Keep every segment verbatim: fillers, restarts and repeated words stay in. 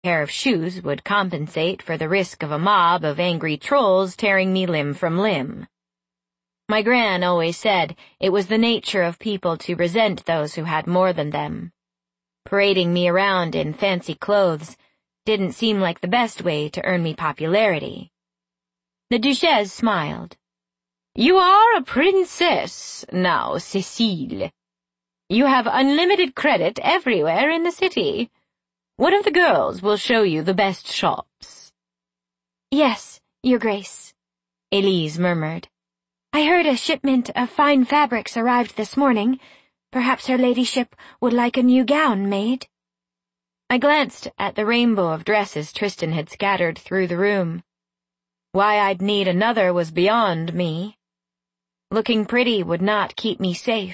pair of shoes would compensate for the risk of a mob of angry trolls tearing me limb from limb. My gran always said it was the nature of people to resent those who had more than them. Parading me around in fancy clothes didn't seem like the best way to earn me popularity. The Duchesse smiled. "You are a princess now, Cécile. You have unlimited credit everywhere in the city. One of the girls will show you the best shops." "Yes, Your Grace," Elise murmured. "I heard a shipment of fine fabrics arrived this morning. Perhaps her ladyship would like a new gown made." I glanced at the rainbow of dresses Tristan had scattered through the room. Why I'd need another was beyond me. Looking pretty would not keep me safe.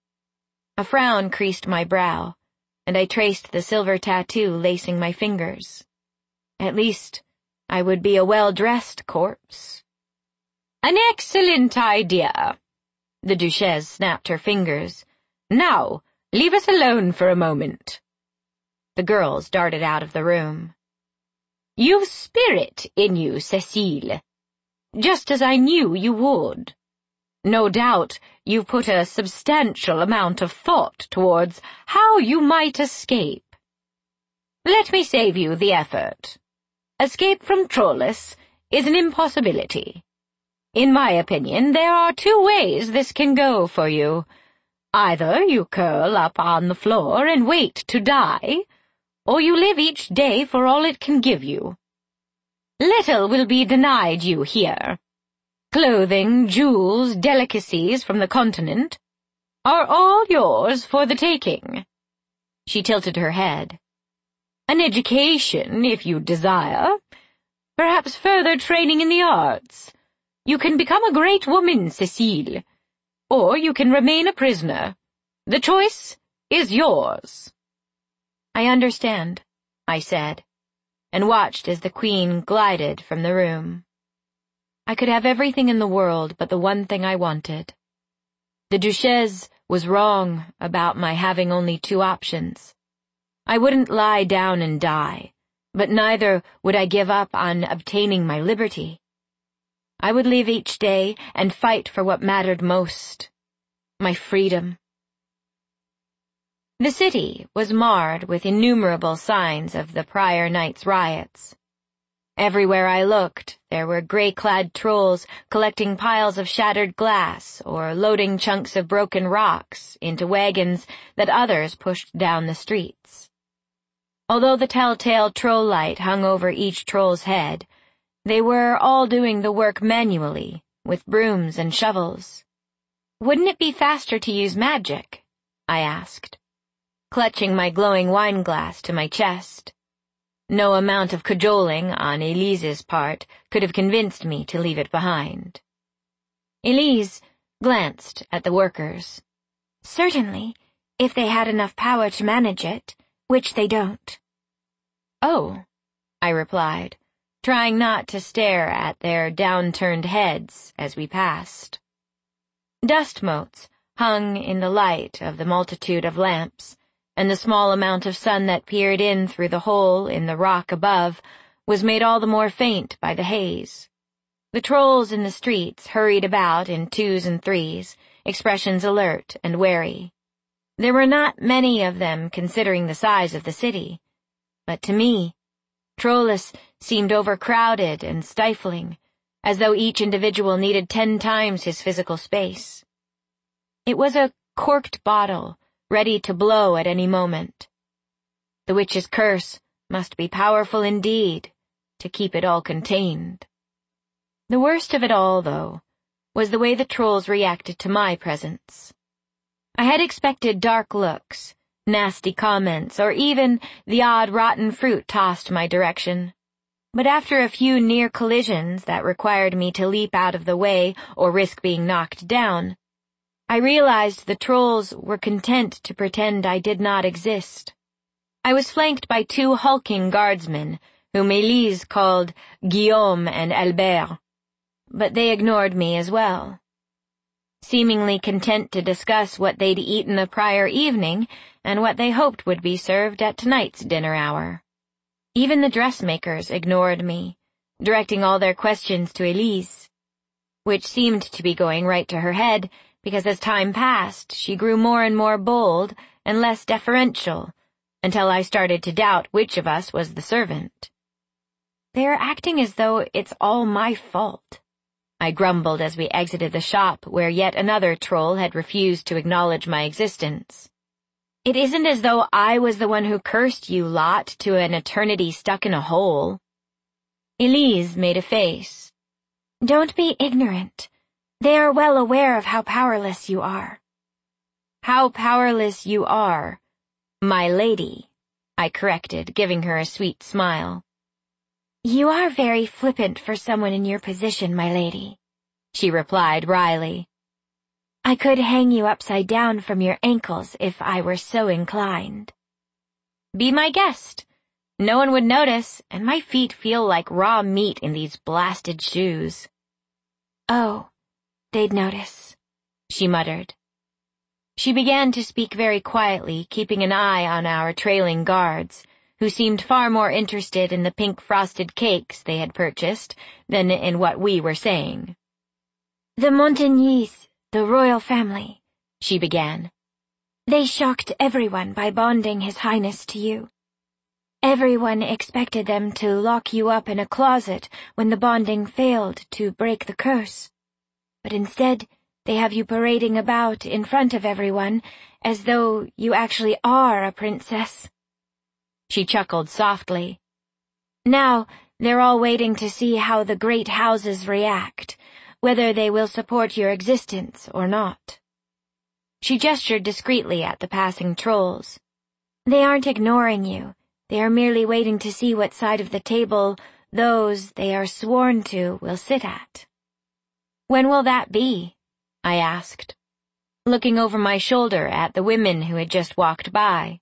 A frown creased my brow, and I traced the silver tattoo lacing my fingers. At least, I would be a well-dressed corpse. "An excellent idea." The Duchesse snapped her fingers. "Now, leave us alone for a moment." The girls darted out of the room. "You've spirit in you, Cécile, just as I knew you would. No doubt you've put a substantial amount of thought towards how you might escape. Let me save you the effort. Escape from Trollus is an impossibility. In my opinion, there are two ways this can go for you. Either you curl up on the floor and wait to die, or you live each day for all it can give you. Little will be denied you here. Clothing, jewels, delicacies from the continent are all yours for the taking." She tilted her head. "An education, if you desire. Perhaps further training in the arts. You can become a great woman, Cécile. Or you can remain a prisoner. The choice is yours." "I understand," I said, and watched as the Queen glided from the room. I could have everything in the world but the one thing I wanted. The Duchesse was wrong about my having only two options. I wouldn't lie down and die, but neither would I give up on obtaining my liberty. I would live each day and fight for what mattered most, my freedom. The city was marred with innumerable signs of the prior night's riots. Everywhere I looked, there were gray-clad trolls collecting piles of shattered glass or loading chunks of broken rocks into wagons that others pushed down the streets. Although the telltale troll light hung over each troll's head, they were all doing the work manually, with brooms and shovels. "Wouldn't it be faster to use magic?" I asked, clutching my glowing wineglass to my chest. No amount of cajoling on Elise's part could have convinced me to leave it behind. Elise glanced at the workers. "Certainly, if they had enough power to manage it, which they don't." "Oh," I replied, trying not to stare at their down-turned heads as we passed. Dust motes hung in the light of the multitude of lamps, and the small amount of sun that peered in through the hole in the rock above was made all the more faint by the haze. The trolls in the streets hurried about in twos and threes, expressions alert and wary. There were not many of them considering the size of the city, but to me, Trollus seemed overcrowded and stifling, as though each individual needed ten times his physical space. It was a corked bottle, ready to blow at any moment. The witch's curse must be powerful indeed to keep it all contained. The worst of it all, though, was the way the trolls reacted to my presence. I had expected dark looks, nasty comments, or even the odd rotten fruit tossed my direction. But after a few near collisions that required me to leap out of the way or risk being knocked down, I realized the trolls were content to pretend I did not exist. I was flanked by two hulking guardsmen, whom Elise called Guillaume and Albert, but they ignored me as well. Seemingly content to discuss what they'd eaten the prior evening and what they hoped would be served at tonight's dinner hour. Even the dressmakers ignored me, directing all their questions to Elise, which seemed to be going right to her head, because as time passed, she grew more and more bold and less deferential, until I started to doubt which of us was the servant. They're acting as though it's all my fault, I grumbled as we exited the shop where yet another troll had refused to acknowledge my existence. It isn't as though I was the one who cursed you lot to an eternity stuck in a hole. Elise made a face. Don't be ignorant. They are well aware of how powerless you are. How powerless you are, my lady, I corrected, giving her a sweet smile. You are very flippant for someone in your position, my lady, she replied wryly. I could hang you upside down from your ankles if I were so inclined. Be my guest. No one would notice, and my feet feel like raw meat in these blasted shoes. Oh, they'd notice, she muttered. She began to speak very quietly, keeping an eye on our trailing guards, who seemed far more interested in the pink frosted cakes they had purchased than in what we were saying. The Montagnys, the royal family, she began. They shocked everyone by bonding His Highness to you. Everyone expected them to lock you up in a closet when the bonding failed to break the curse. But instead, they have you parading about in front of everyone as though you actually are a princess. She chuckled softly. Now, they're all waiting to see how the great houses react, whether they will support your existence or not. She gestured discreetly at the passing trolls. They aren't ignoring you. They are merely waiting to see what side of the table those they are sworn to will sit at. When will that be? I asked, looking over my shoulder at the women who had just walked by.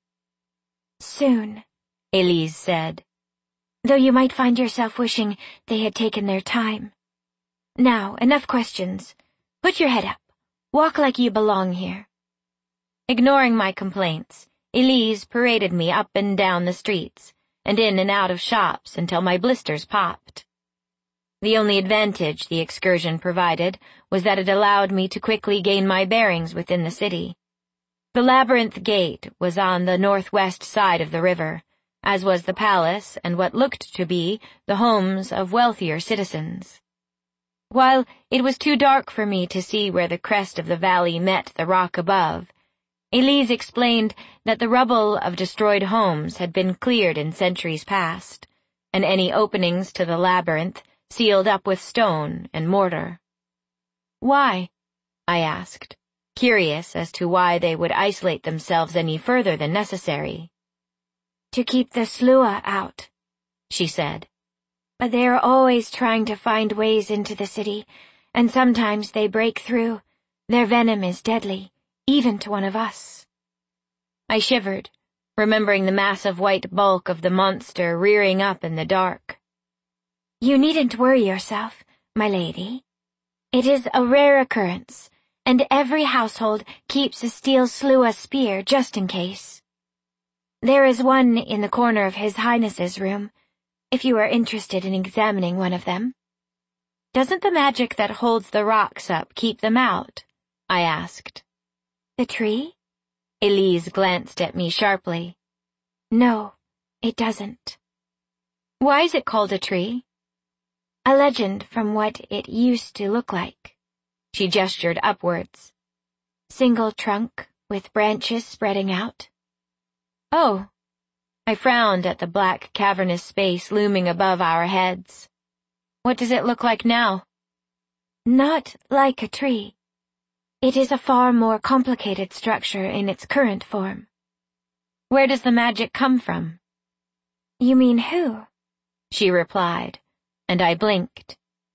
Soon, Elise said, though you might find yourself wishing they had taken their time. Now, enough questions. Put your head up. Walk like you belong here. Ignoring my complaints, Elise paraded me up and down the streets, and in and out of shops until my blisters popped. The only advantage the excursion provided was that it allowed me to quickly gain my bearings within the city. The Labyrinth Gate was on the northwest side of the river, as was the palace and what looked to be the homes of wealthier citizens. While it was too dark for me to see where the crest of the valley met the rock above, Elise explained that the rubble of destroyed homes had been cleared in centuries past, and any openings to the labyrinth sealed up with stone and mortar. Why? I asked, curious as to why they would isolate themselves any further than necessary. To keep the Slua out, she said. But they are always trying to find ways into the city, and sometimes they break through. Their venom is deadly, even to one of us. I shivered, remembering the massive white bulk of the monster rearing up in the dark. You needn't worry yourself, my lady. It is a rare occurrence, and every household keeps a steel Slua spear just in case. There is one in the corner of His Highness's room, if you are interested in examining one of them. Doesn't the magic that holds the rocks up keep them out? I asked. The tree? Elise glanced at me sharply. No, it doesn't. Why is it called a tree? A legend from what it used to look like. She gestured upwards. Single trunk with branches spreading out. Oh. I frowned at the black cavernous space looming above our heads. What does it look like now? Not like a tree. It is a far more complicated structure in its current form. Where does the magic come from? You mean who? She replied, and I blinked.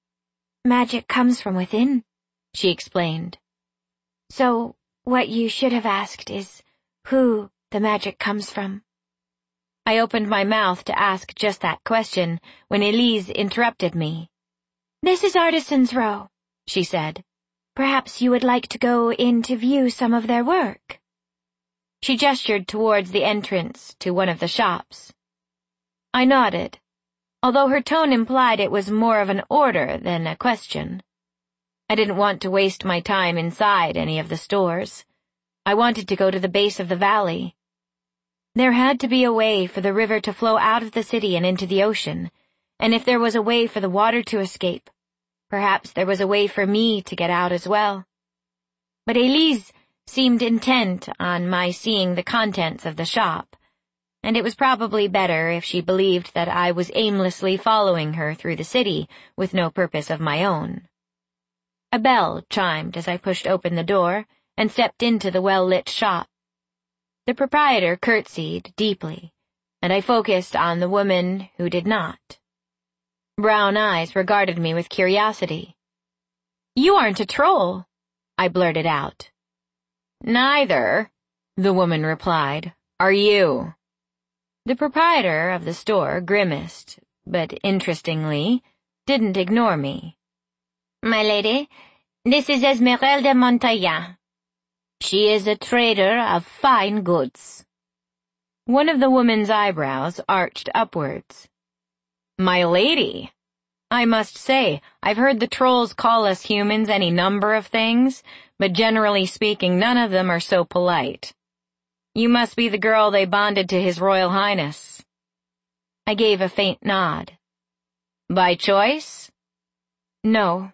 Magic comes from within, she explained. So, what you should have asked is who the magic comes from. I opened my mouth to ask just that question when Elise interrupted me. This is Artisan's Row, she said. Perhaps you would like to go in to view some of their work. She gestured towards the entrance to one of the shops. I nodded, although her tone implied it was more of an order than a question. I didn't want to waste my time inside any of the stores. I wanted to go to the base of the valley. There had to be a way for the river to flow out of the city and into the ocean, and if there was a way for the water to escape, perhaps there was a way for me to get out as well. But Elise seemed intent on my seeing the contents of the shop, and it was probably better if she believed that I was aimlessly following her through the city with no purpose of my own. A bell chimed as I pushed open the door and stepped into the well-lit shop. The proprietor curtsied deeply, and I focused on the woman who did not. Brown eyes regarded me with curiosity. "You aren't a troll," I blurted out. "Neither," the woman replied, "are you." The proprietor of the store grimaced, but interestingly, didn't ignore me. "My lady, this is Esmeralda Montoya. She is a trader of fine goods." One of the woman's eyebrows arched upwards. "My lady, I must say, I've heard the trolls call us humans any number of things, but generally speaking, none of them are so polite. You must be the girl they bonded to His Royal Highness." I gave a faint nod. "By choice?" "No."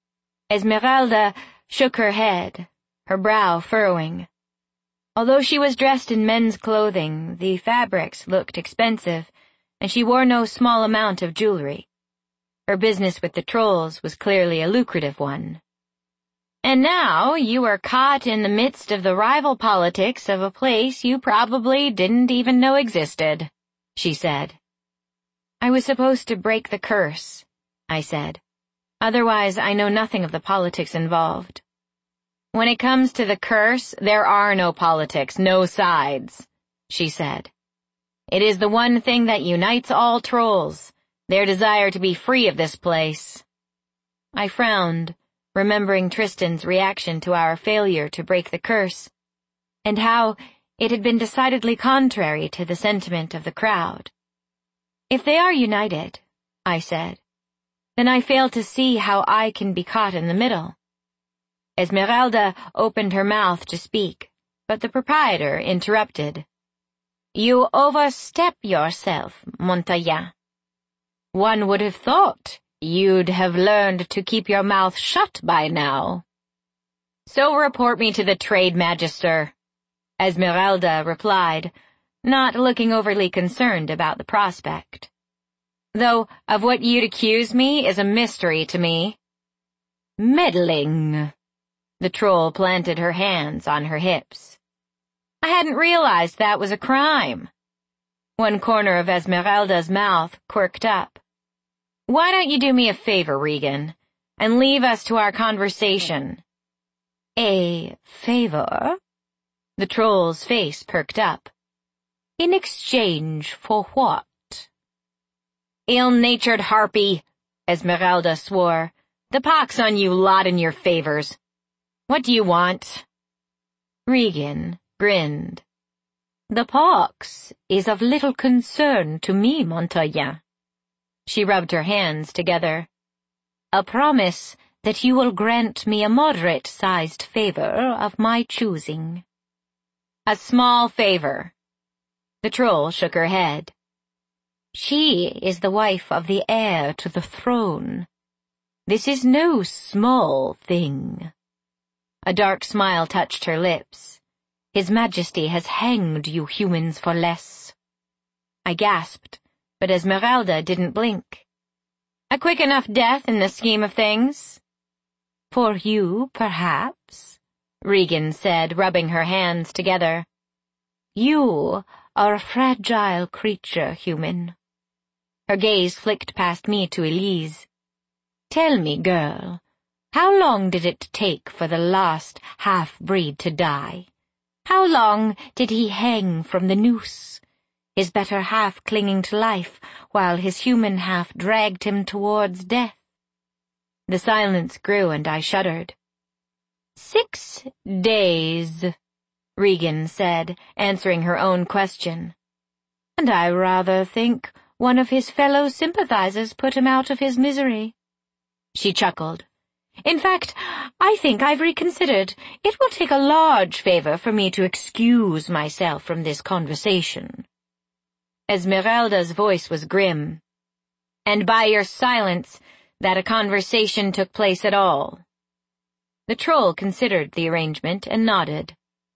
Esmeralda shook her head, her brow furrowing. Although she was dressed in men's clothing, the fabrics looked expensive, and she wore no small amount of jewelry. Her business with the trolls was clearly a lucrative one. "And now you are caught in the midst of the rival politics of a place you probably didn't even know existed," she said. "I was supposed to break the curse," I said. "Otherwise, I know nothing of the politics involved." "When it comes to the curse, there are no politics, no sides," she said. "It is the one thing that unites all trolls, their desire to be free of this place." I frowned, remembering Tristan's reaction to our failure to break the curse, and how it had been decidedly contrary to the sentiment of the crowd. "If they are united," I said, "then I fail to see how I can be caught in the middle." Esmeralda opened her mouth to speak, but the proprietor interrupted. "You overstep yourself, Montoya. One would have thought you'd have learned to keep your mouth shut by now." "So report me to the trade magister," Esmeralda replied, not looking overly concerned about the prospect. "Though of what you'd accuse me is a mystery to me." "Meddling." The troll planted her hands on her hips. "I hadn't realized that was a crime." One corner of Esmeralda's mouth quirked up. "Why don't you do me a favor, Regan, and leave us to our conversation?" "A favor?" The troll's face perked up. "In exchange for what?" "Ill-natured harpy," Esmeralda swore. "The pox on you lot and your favors. What do you want?" Regan grinned. "The pox is of little concern to me, Montoya." She rubbed her hands together. "A promise that you will grant me a moderate-sized favor of my choosing." "A small favor." The troll shook her head. "She is the wife of the heir to the throne. This is no small thing." A dark smile touched her lips. "His Majesty has hanged you humans for less." I gasped, but Esmeralda didn't blink. "A quick enough death in the scheme of things?" "For you, perhaps," Regan said, rubbing her hands together. "You are a fragile creature, human." Her gaze flicked past me to Elise. "Tell me, girl, how long did it take for the last half-breed to die? How long did he hang from the noose, his better half clinging to life, while his human half dragged him towards death?" The silence grew, and I shuddered. "Six days," Regan said, answering her own question. "And I rather think one of his fellow sympathizers put him out of his misery. She chuckled. In fact, I think I've reconsidered. It will take a large favor for me to excuse myself from this conversation. Esmeralda's voice was grim. And by your silence, that a conversation took place at all. The troll considered the arrangement and nodded.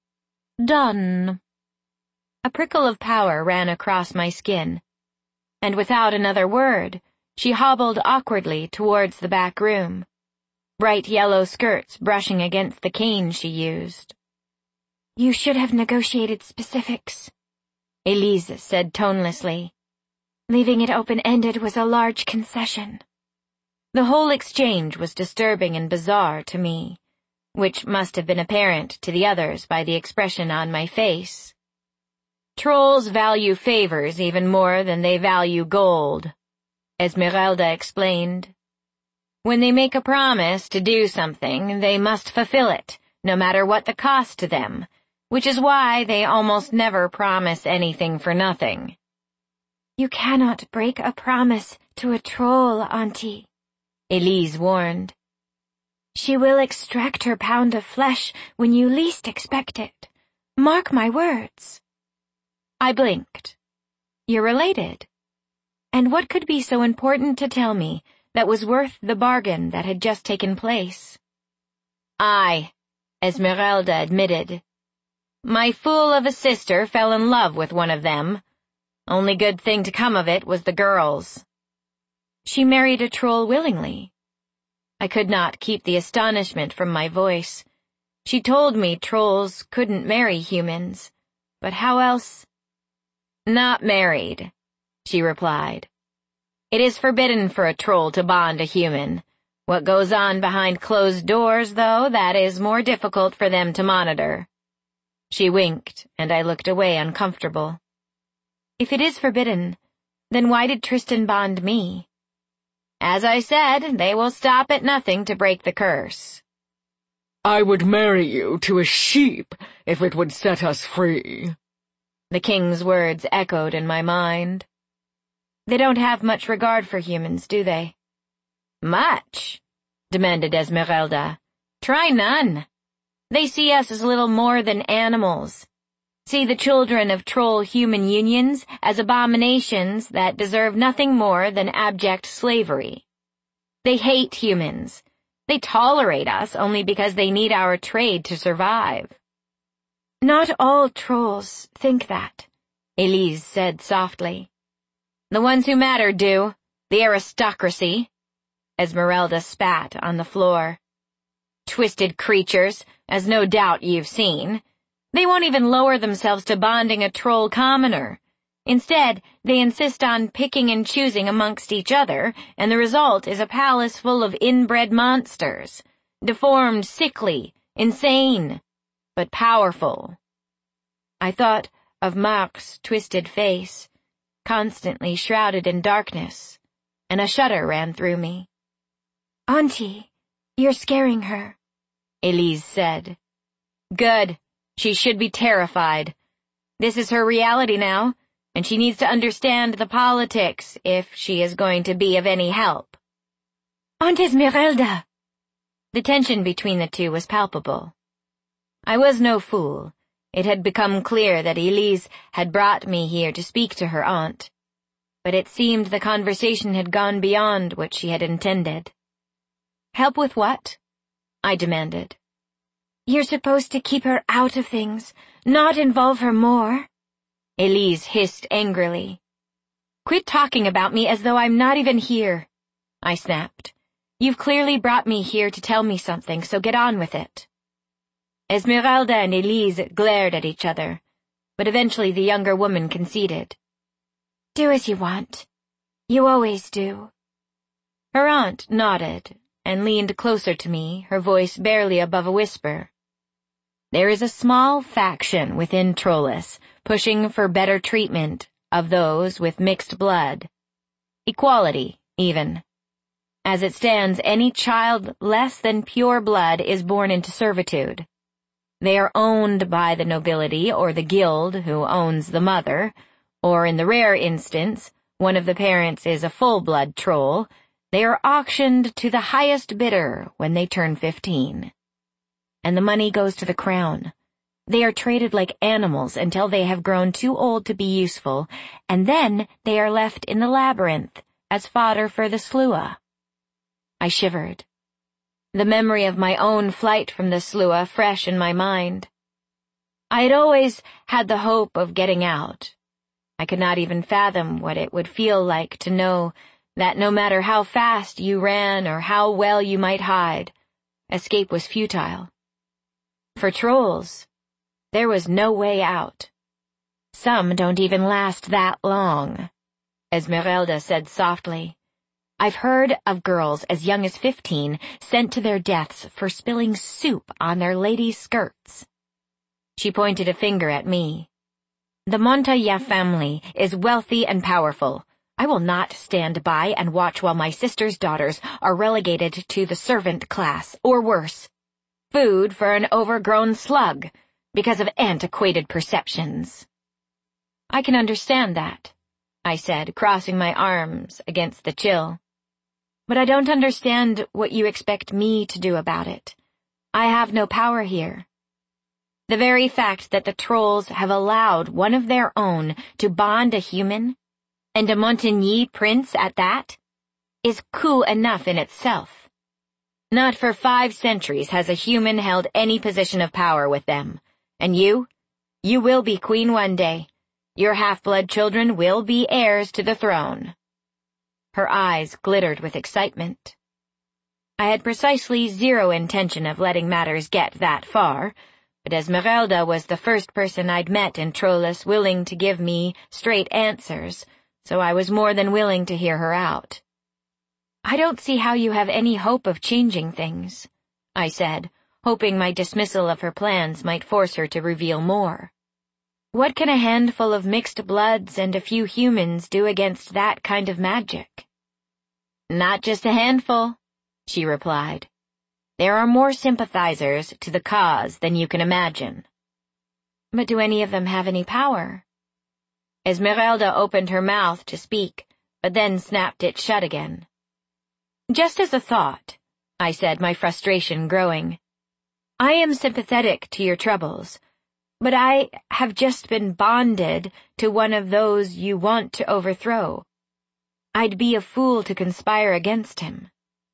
Done. A prickle of power ran across my skin, and without another word, she hobbled awkwardly towards the back room, bright yellow skirts brushing against the cane she used. You should have negotiated specifics, Elise said tonelessly. Leaving it open-ended was a large concession. The whole exchange was disturbing and bizarre to me, which must have been apparent to the others by the expression on my face. Trolls value favors even more than they value gold, Esmeralda explained. When they make a promise to do something, they must fulfill it, no matter what the cost to them, which is why they almost never promise anything for nothing. You cannot break a promise to a troll, Auntie, Elise warned. She will extract her pound of flesh when you least expect it. Mark my words. I blinked. You're related. And what could be so important to tell me that was worth the bargain that had just taken place? I, Esmeralda admitted. My fool of a sister fell in love with one of them. Only good thing to come of it was the girls. She married a troll willingly. I could not keep the astonishment from my voice. She told me trolls couldn't marry humans, but how else? Not married, she replied. It is forbidden for a troll to bond a human. What goes on behind closed doors, though, that is more difficult for them to monitor. She winked, and I looked away uncomfortable. If it is forbidden, then why did Tristan bond me? As I said, they will stop at nothing to break the curse. I would marry you to a sheep if it would set us free. The king's words echoed in my mind. They don't have much regard for humans, do they? Much, demanded Esmeralda. Try none. They see us as little more than animals. See the children of troll-human unions as abominations that deserve nothing more than abject slavery. They hate humans. They tolerate us only because they need our trade to survive. Not all trolls think that, Elise said softly. The ones who matter do, the aristocracy. Esmeralda spat on the floor. Twisted creatures, as no doubt you've seen. They won't even lower themselves to bonding a troll commoner. Instead, they insist on picking and choosing amongst each other, and the result is a palace full of inbred monsters, deformed, sickly, insane, but powerful. I thought of Marc's twisted face, constantly shrouded in darkness, and a shudder ran through me. Auntie, you're scaring her, Elise said. Good. She should be terrified. This is her reality now, and she needs to understand the politics if she is going to be of any help. Aunt Esmeralda! The tension between the two was palpable. I was no fool. It had become clear that Elise had brought me here to speak to her aunt, but it seemed the conversation had gone beyond what she had intended. Help with what? I demanded. You're supposed to keep her out of things, not involve her more, Elise hissed angrily. Quit talking about me as though I'm not even here, I snapped. You've clearly brought me here to tell me something, so get on with it. Esmeralda and Elise glared at each other, but eventually the younger woman conceded. Do as you want. You always do. Her aunt nodded and leaned closer to me, her voice barely above a whisper. There is a small faction within Trollus pushing for better treatment of those with mixed blood. Equality, even. As it stands, any child less than pure blood is born into servitude. They are owned by the nobility or the guild who owns the mother, or in the rare instance, one of the parents is a full-blood troll, they are auctioned to the highest bidder when they turn fifteen. And the money goes to the crown. They are traded like animals until they have grown too old to be useful, and then they are left in the labyrinth as fodder for the slua. I shivered. The memory of my own flight from the slua fresh in my mind. I had always had the hope of getting out. I could not even fathom what it would feel like to know that no matter how fast you ran or how well you might hide, escape was futile. For trolls, there was no way out. Some don't even last that long, Esmeralda said softly. I've heard of girls as young as fifteen sent to their deaths for spilling soup on their ladies' skirts. She pointed a finger at me. The Montoya family is wealthy and powerful. I will not stand by and watch while my sister's daughters are relegated to the servant class, or worse, food for an overgrown slug, because of antiquated perceptions. I can understand that, I said, crossing my arms against the chill. But I don't understand what you expect me to do about it. I have no power here. The very fact that the trolls have allowed one of their own to bond a human, and a Montigny prince at that, is coup enough in itself. Not for five centuries has a human held any position of power with them. And you? You will be queen one day. Your half-blood children will be heirs to the throne. Her eyes glittered with excitement. I had precisely zero intention of letting matters get that far, but Esmeralda was the first person I'd met in Trollus willing to give me straight answers, so I was more than willing to hear her out. I don't see how you have any hope of changing things, I said, hoping my dismissal of her plans might force her to reveal more. What can a handful of mixed bloods and a few humans do against that kind of magic? Not just a handful, she replied. There are more sympathizers to the cause than you can imagine. But do any of them have any power? Esmeralda opened her mouth to speak, but then snapped it shut again. Just as a thought, I said, my frustration growing. I am sympathetic to your troubles, but I have just been bonded to one of those you want to overthrow. I'd be a fool to conspire against him.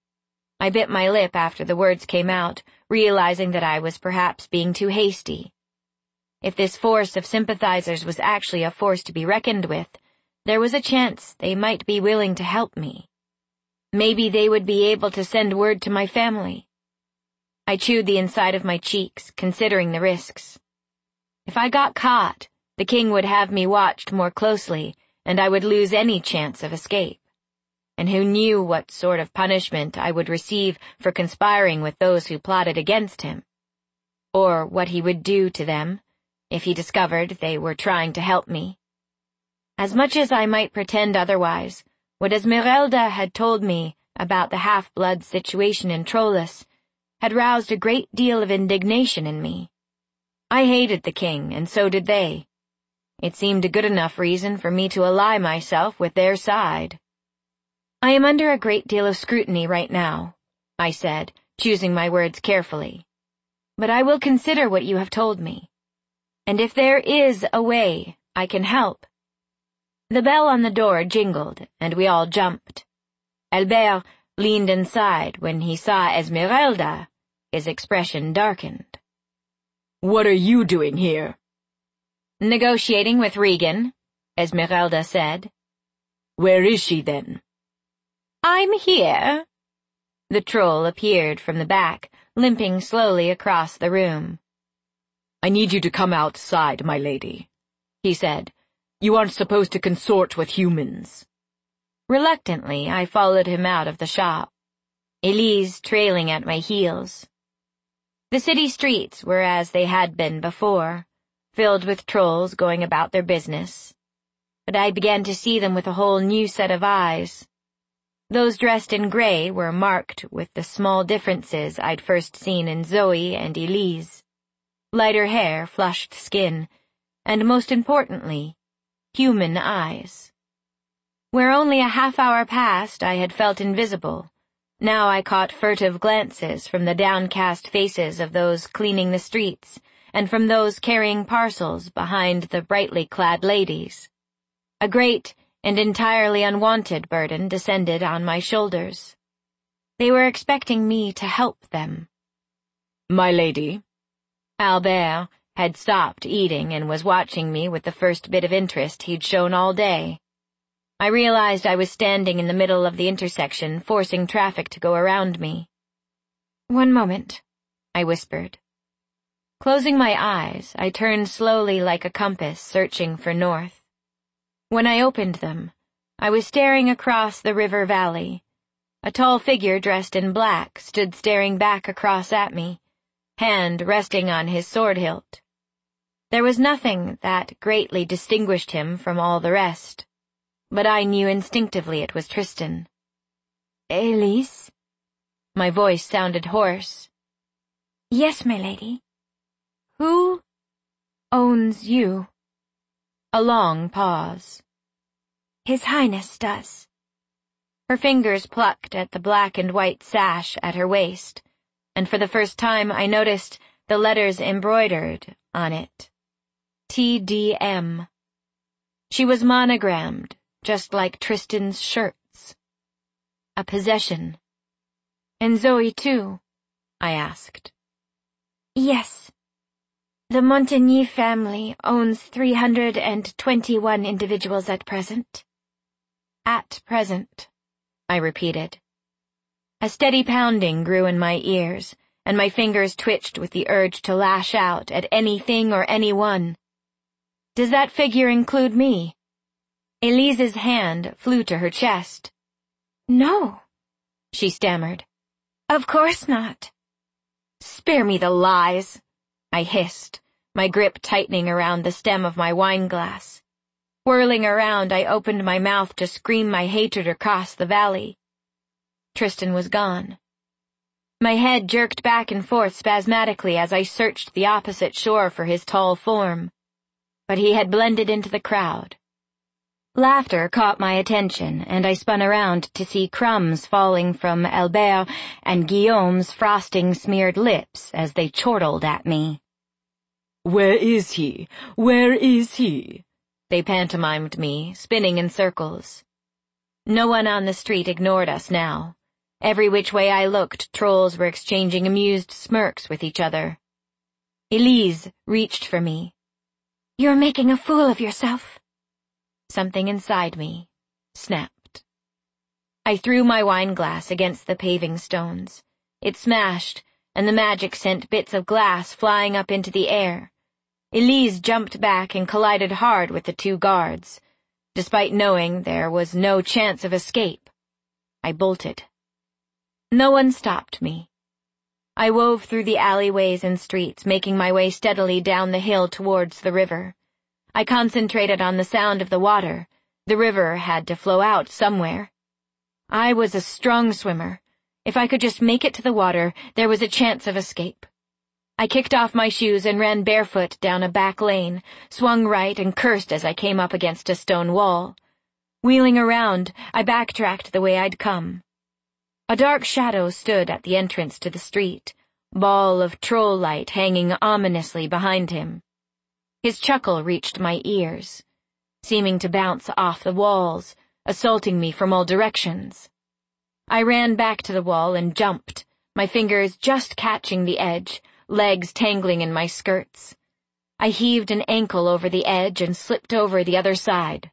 I bit my lip after the words came out, realizing that I was perhaps being too hasty. If this force of sympathizers was actually a force to be reckoned with, there was a chance they might be willing to help me. Maybe they would be able to send word to my family. I chewed the inside of my cheeks, considering the risks. If I got caught, the king would have me watched more closely, and I would lose any chance of escape. And who knew what sort of punishment I would receive for conspiring with those who plotted against him? Or what he would do to them, if he discovered they were trying to help me. As much as I might pretend otherwise, what Esmeralda had told me about the half-blood situation in Trollus had roused a great deal of indignation in me. I hated the king, and so did they. It seemed a good enough reason for me to ally myself with their side. I am under a great deal of scrutiny right now, I said, choosing my words carefully. But I will consider what you have told me. And if there is a way I can help. The bell on the door jingled, and we all jumped. Albert leaned inside when he saw Esmeralda. His expression darkened. What are you doing here? Negotiating with Regan, Esmeralda said. Where is she then? I'm here. The troll appeared from the back, limping slowly across the room. I need you to come outside, my lady, he said. You aren't supposed to consort with humans. Reluctantly, I followed him out of the shop, Elise trailing at my heels. The city streets were as they had been before, filled with trolls going about their business. But I began to see them with a whole new set of eyes. Those dressed in gray were marked with the small differences I'd first seen in Zoe and Elise. Lighter hair, flushed skin, and most importantly, human eyes. Where only a half hour past I had felt invisible, now I caught furtive glances from the downcast faces of those cleaning the streets, and from those carrying parcels behind the brightly clad ladies. A great and entirely unwanted burden descended on my shoulders. They were expecting me to help them. My lady. Albert had stopped eating and was watching me with the first bit of interest he'd shown all day. I realized I was standing in the middle of the intersection, forcing traffic to go around me. "One moment," I whispered. Closing my eyes, I turned slowly like a compass, searching for north. When I opened them, I was staring across the river valley. A tall figure dressed in black stood staring back across at me, hand resting on his sword hilt. There was nothing that greatly distinguished him from all the rest, but I knew instinctively it was Tristan. "Elise?" My voice sounded hoarse. "Yes, my lady." "Who "Owns you?" A long pause. "His Highness does." Her fingers plucked at the black and white sash at her waist, and for the first time I noticed the letters embroidered on it. T D M. She was monogrammed, just like Tristan's shirts. A possession. "And Zoe too?" I asked. "Yes. The Montagny family owns three hundred twenty-one individuals at present." At present, I repeated. A steady pounding grew in my ears, and my fingers twitched with the urge to lash out at anything or anyone. Does that figure include me? Elise's hand flew to her chest. "No," she stammered. "Of course not." "Spare me the lies," I hissed, my grip tightening around the stem of my wineglass. Whirling around, I opened my mouth to scream my hatred across the valley. Tristan was gone. My head jerked back and forth spasmodically as I searched the opposite shore for his tall form, but he had blended into the crowd. Laughter caught my attention, and I spun around to see crumbs falling from Albert and Guillaume's frosting-smeared lips as they chortled at me. "Where is he? Where is he?" They pantomimed me, spinning in circles. No one on the street ignored us now. Every which way I looked, trolls were exchanging amused smirks with each other. Elise reached for me. "You're making a fool of yourself." Something inside me snapped. I threw my wineglass against the paving stones. It smashed, and the magic sent bits of glass flying up into the air. Elise jumped back and collided hard with the two guards. Despite knowing there was no chance of escape, I bolted. No one stopped me. I wove through the alleyways and streets, making my way steadily down the hill towards the river. I concentrated on the sound of the water. The river had to flow out somewhere. I was a strong swimmer. If I could just make it to the water, there was a chance of escape. I kicked off my shoes and ran barefoot down a back lane, swung right and cursed as I came up against a stone wall. Wheeling around, I backtracked the way I'd come. A dark shadow stood at the entrance to the street, ball of troll light hanging ominously behind him. His chuckle reached my ears, seeming to bounce off the walls, assaulting me from all directions. I ran back to the wall and jumped, my fingers just catching the edge, legs tangling in my skirts. I heaved an ankle over the edge and slipped over the other side.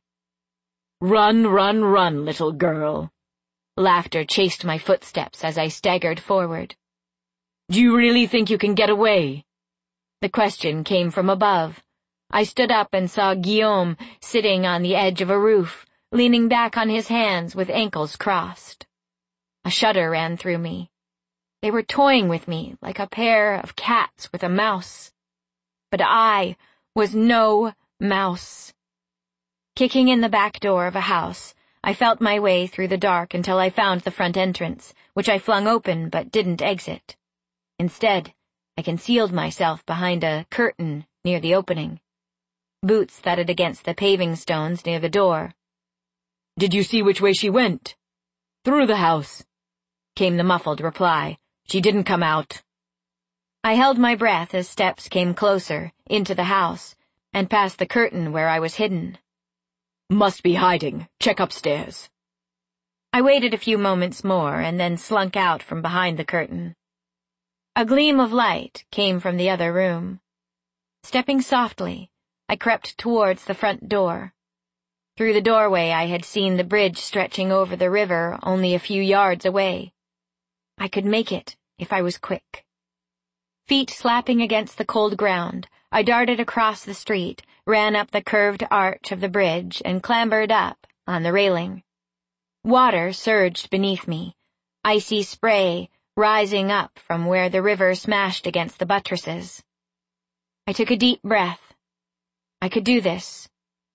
"Run, run, run, little girl." Laughter chased my footsteps as I staggered forward. "Do you really think you can get away?" The question came from above. I stood up and saw Guillaume sitting on the edge of a roof, leaning back on his hands with ankles crossed. A shudder ran through me. They were toying with me like a pair of cats with a mouse. But I was no mouse. Kicking in the back door of a house, I felt my way through the dark until I found the front entrance, which I flung open but didn't exit. Instead, I concealed myself behind a curtain near the opening. Boots thudded against the paving stones near the door. Did you see which way she went? Through the house, came the muffled reply. She didn't come out. I held my breath as steps came closer, into the house, and past the curtain where I was hidden. Must be hiding. Check upstairs. I waited a few moments more and then slunk out from behind the curtain. A gleam of light came from the other room. Stepping softly, I crept towards the front door. Through the doorway I had seen the bridge stretching over the river only a few yards away. I could make it if I was quick. Feet slapping against the cold ground, I darted across the street, ran up the curved arch of the bridge, and clambered up on the railing. Water surged beneath me, icy spray rising up from where the river smashed against the buttresses. I took a deep breath. I could do this.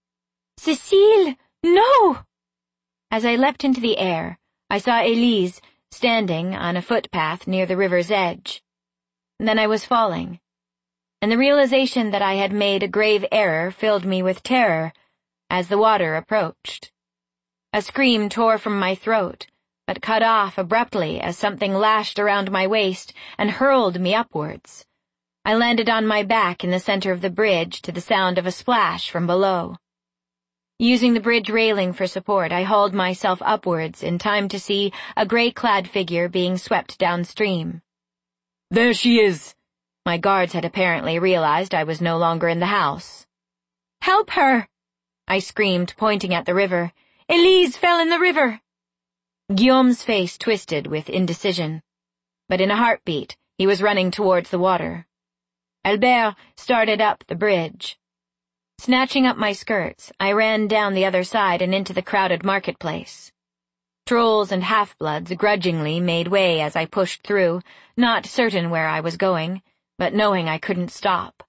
Cécile, no! As I leapt into the air, I saw Elise standing on a footpath near the river's edge. Then I was falling, and the realization that I had made a grave error filled me with terror as the water approached. A scream tore from my throat, but cut off abruptly as something lashed around my waist and hurled me upwards. I landed on my back in the center of the bridge to the sound of a splash from below. Using the bridge railing for support, I hauled myself upwards in time to see a gray-clad figure being swept downstream. There she is! My guards had apparently realized I was no longer in the house. Help her! I screamed, pointing at the river. Elise fell in the river! Guillaume's face twisted with indecision, but in a heartbeat he was running towards the water. Albert started up the bridge. Snatching up my skirts, I ran down the other side and into the crowded marketplace. Trolls and half-bloods grudgingly made way as I pushed through, not certain where I was going, but knowing I couldn't stop.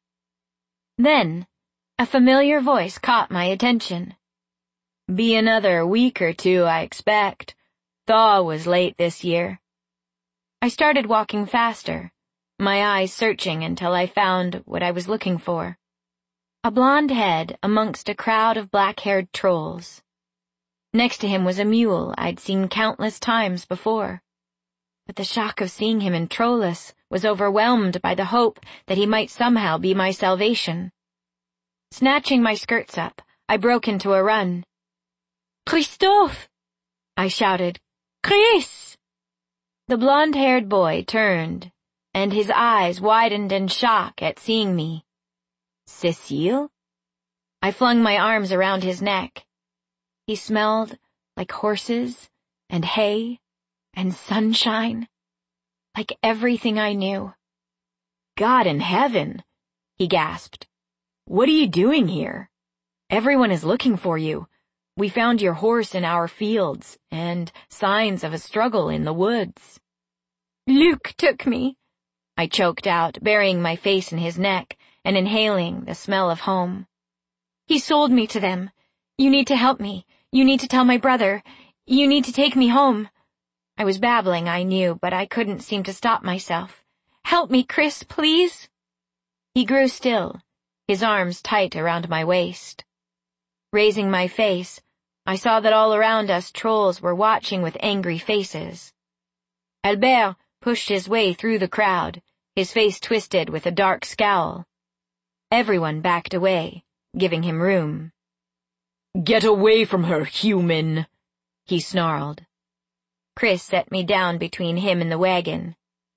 Then, a familiar voice caught my attention. Be another week or two, I expect. Thaw was late this year. I started walking faster, my eyes searching until I found what I was looking for. A blonde head amongst a crowd of black-haired trolls. Next to him was a mule I'd seen countless times before. But the shock of seeing him in Trollus was overwhelmed by the hope that he might somehow be my salvation. Snatching my skirts up, I broke into a run. Christophe! I shouted. Chris! The blonde-haired boy turned, and his eyes widened in shock at seeing me. Cécile? I flung my arms around his neck. He smelled like horses and hay and sunshine, like everything I knew. God in heaven, he gasped. What are you doing here? Everyone is looking for you. We found your horse in our fields, and signs of a struggle in the woods. Luc took me, I choked out, burying my face in his neck and inhaling the smell of home. He sold me to them. You need to help me. You need to tell my brother. You need to take me home. I was babbling, I knew, but I couldn't seem to stop myself. Help me, Chris, please. He grew still, his arms tight around my waist. Raising my face, I saw that all around us trolls were watching with angry faces. Albert pushed his way through the crowd, his face twisted with a dark scowl. Everyone backed away, giving him room. Get away from her, human, he snarled. Chris set me down between him and the wagon.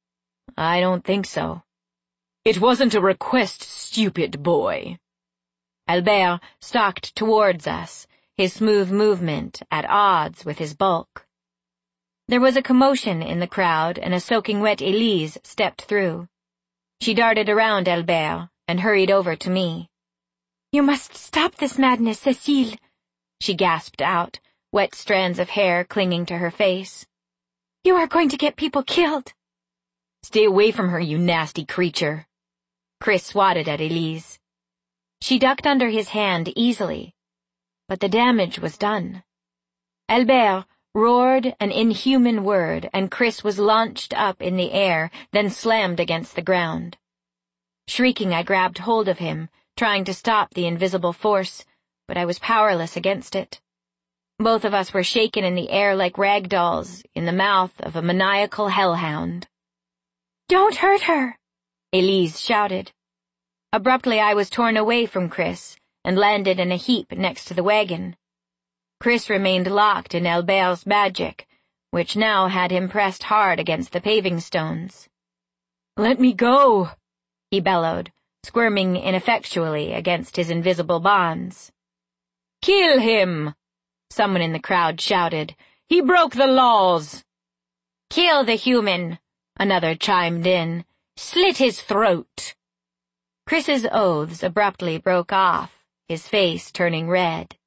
I don't think so. It wasn't a request, stupid boy. Albert stalked towards us, his smooth movement at odds with his bulk. There was a commotion in the crowd, and a soaking wet Elise stepped through. She darted around Albert and hurried over to me. You must stop this madness, Cécile, she gasped out, wet strands of hair clinging to her face. You are going to get people killed. Stay away from her, you nasty creature. Chris swatted at Elise. She ducked under his hand easily, but the damage was done. Albert roared an inhuman word, and Chris was launched up in the air, then slammed against the ground. Shrieking, I grabbed hold of him, trying to stop the invisible force, but I was powerless against it. Both of us were shaken in the air like rag dolls in the mouth of a maniacal hellhound. "Don't hurt her," Elise shouted. Abruptly I was torn away from Chris and landed in a heap next to the wagon. Chris remained locked in Albert's magic, which now had him pressed hard against the paving stones. "Let me go," he bellowed, squirming ineffectually against his invisible bonds. "Kill him!" someone in the crowd shouted. "He broke the laws!" "Kill the human," another chimed in. "Slit his throat." Chris's oaths abruptly broke off, his face turning red.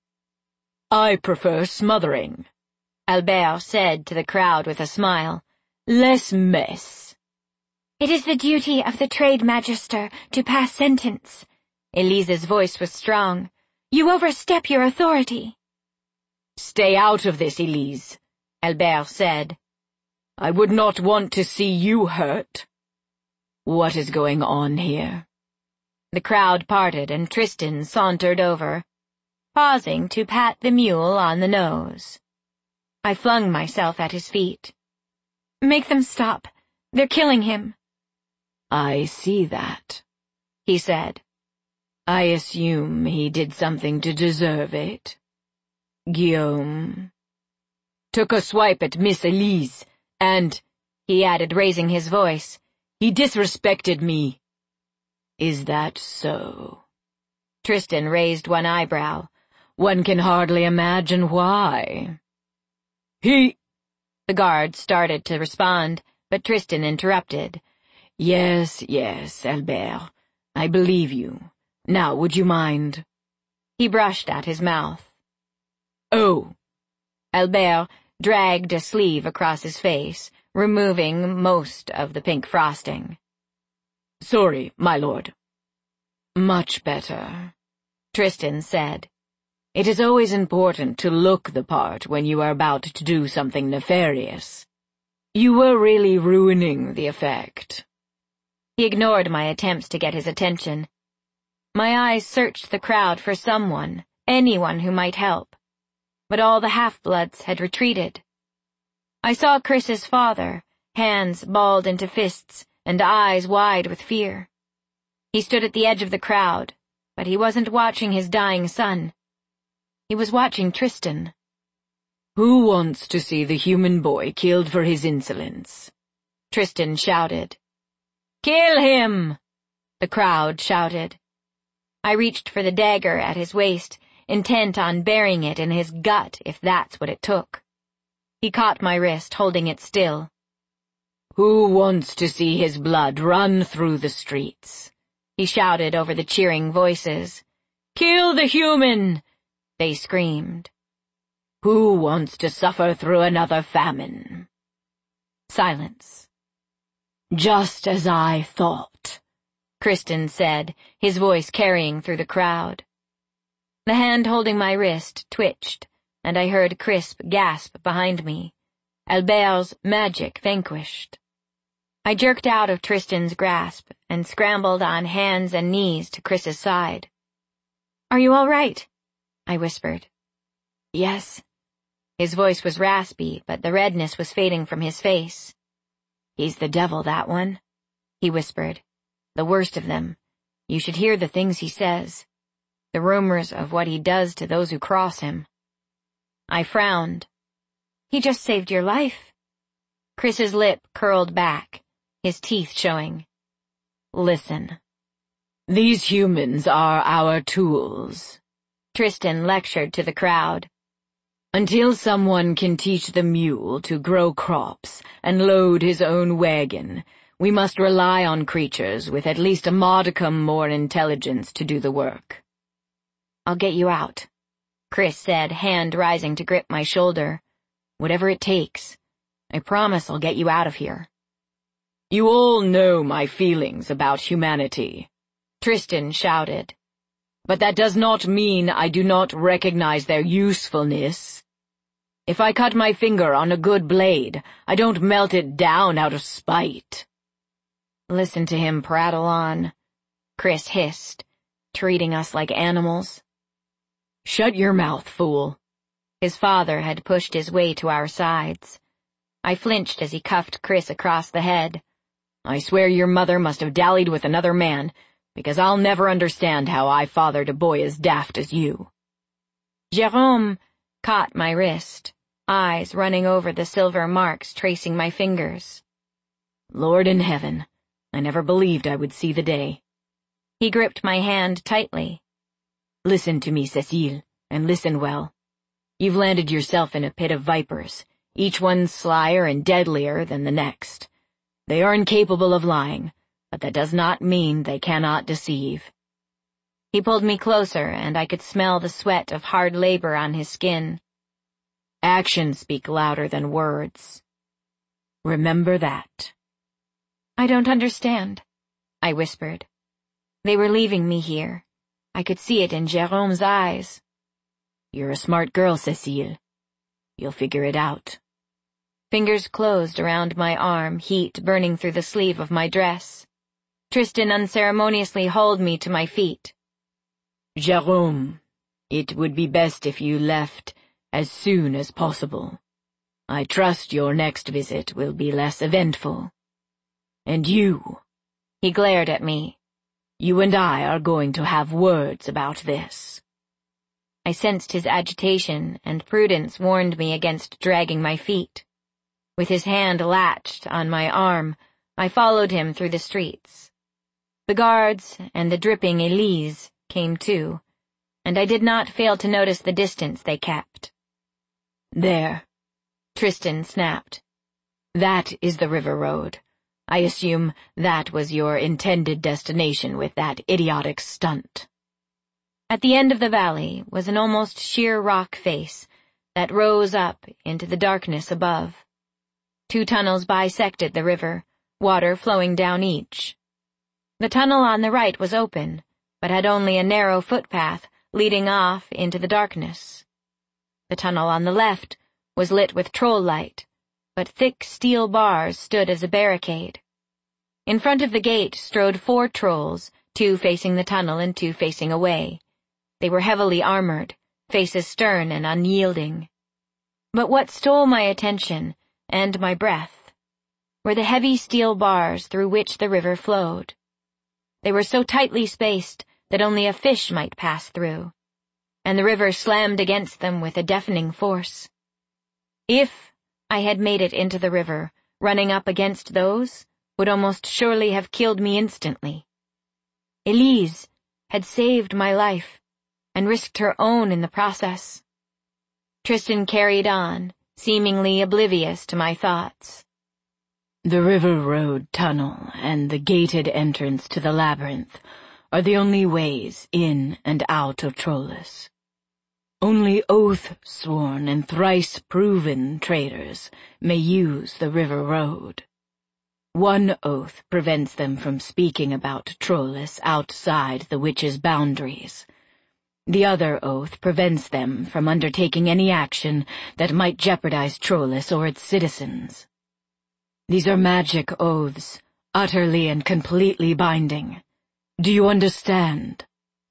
"I prefer smothering," Albert said to the crowd with a smile. "Less mess." "It is the duty of the trade magister to pass sentence." Elise's voice was strong. "You overstep your authority." "Stay out of this, Elise," Albert said. "I would not want to see you hurt. What is going on here?" The crowd parted and Tristan sauntered over, pausing to pat the mule on the nose. I flung myself at his feet. "Make them stop. They're killing him." "I see that," he said. "I assume he did something to deserve it. Guillaume took a swipe at Miss Elise, and," he added, raising his voice, "he disrespected me. Is that so?" Tristan raised one eyebrow. "One can hardly imagine why." "He—" The guard started to respond, but Tristan interrupted. "Yes, yes, Albert, I believe you. Now, would you mind?" He brushed at his mouth. "Oh." Albert dragged a sleeve across his face, removing most of the pink frosting. "Sorry, my lord." "Much better," Tristan said. "It is always important to look the part when you are about to do something nefarious. You were really ruining the effect." He ignored my attempts to get his attention. My eyes searched the crowd for someone, anyone who might help. But all the half-bloods had retreated. I saw Chris's father, hands balled into fists and eyes wide with fear. He stood at the edge of the crowd, but he wasn't watching his dying son. He was watching Tristan. "Who wants to see the human boy killed for his insolence?" Tristan shouted. "Kill him!" the crowd shouted. I reached for the dagger at his waist, intent on burying it in his gut if that's what it took. He caught my wrist, holding it still. "Who wants to see his blood run through the streets?" he shouted over the cheering voices. "Kill the human!" they screamed. "Who wants to suffer through another famine?" Silence. "Just as I thought," Tristan said, his voice carrying through the crowd. The hand holding my wrist twitched, and I heard Crisp gasp behind me. Albert's magic vanquished. I jerked out of Tristan's grasp and scrambled on hands and knees to Chris's side. "Are you all right?" I whispered. "Yes." His voice was raspy, but the redness was fading from his face. "He's the devil, that one," he whispered. "The worst of them. You should hear the things he says. The rumors of what he does to those who cross him." I frowned. "He just saved your life." Chris's lip curled back, his teeth showing. "Listen. These humans are our tools," Tristan lectured to the crowd. "Until someone can teach the mule to grow crops and load his own wagon, we must rely on creatures with at least a modicum more intelligence to do the work." "I'll get you out," Chris said, hand rising to grip my shoulder. "Whatever it takes. I promise I'll get you out of here." "You all know my feelings about humanity," Tristan shouted. "But that does not mean I do not recognize their usefulness. If I cut my finger on a good blade, I don't melt it down out of spite." "Listen to him prattle on," Chris hissed, "treating us like animals." "Shut your mouth, fool," His father had pushed his way to our sides. I flinched as he cuffed Chris across the head. I swear your mother must have dallied with another man, because I'll never understand how I fathered a boy as daft as you. Jérôme caught my wrist, eyes running over the silver marks tracing my fingers. Lord in heaven, I never believed I would see the day. He gripped my hand tightly. Listen to me, Cécile, and listen well. You've landed yourself in a pit of vipers, each one slyer and deadlier than the next. They are incapable of lying, but that does not mean they cannot deceive. He pulled me closer, and I could smell the sweat of hard labor on his skin. Actions speak louder than words. Remember that. I don't understand, I whispered. They were leaving me here. I could see it in Jérôme's eyes. You're a smart girl, Cécile. You'll figure it out. Fingers closed around my arm, heat burning through the sleeve of my dress. Tristan unceremoniously hauled me to my feet. Jérôme, it would be best if you left as soon as possible. I trust your next visit will be less eventful. And you, he glared at me. You and I are going to have words about this. I sensed his agitation, and prudence warned me against dragging my feet. With his hand latched on my arm, I followed him through the streets. The guards and the dripping Elise came too, and I did not fail to notice the distance they kept. There, Tristan snapped. That is the river road. I assume that was your intended destination with that idiotic stunt. At the end of the valley was an almost sheer rock face that rose up into the darkness above. Two tunnels bisected the river, water flowing down each. The tunnel on the right was open, but had only a narrow footpath leading off into the darkness. The tunnel on the left was lit with troll light, but thick steel bars stood as a barricade. In front of the gate strode four trolls, two facing the tunnel and two facing away. They were heavily armored, faces stern and unyielding. But what stole my attention, and my breath, were the heavy steel bars through which the river flowed. They were so tightly spaced that only a fish might pass through, and the river slammed against them with a deafening force. If I had made it into the river, running up against those would almost surely have killed me instantly. Elise had saved my life, and risked her own in the process. Tristan carried on, seemingly oblivious to my thoughts. The river road tunnel and the gated entrance to the labyrinth are the only ways in and out of Trollus. Only oath-sworn and thrice-proven traders may use the river road. One oath prevents them from speaking about Trollus outside the witch's boundaries. The other oath prevents them from undertaking any action that might jeopardize Trollus or its citizens. These are magic oaths, utterly and completely binding. Do you understand?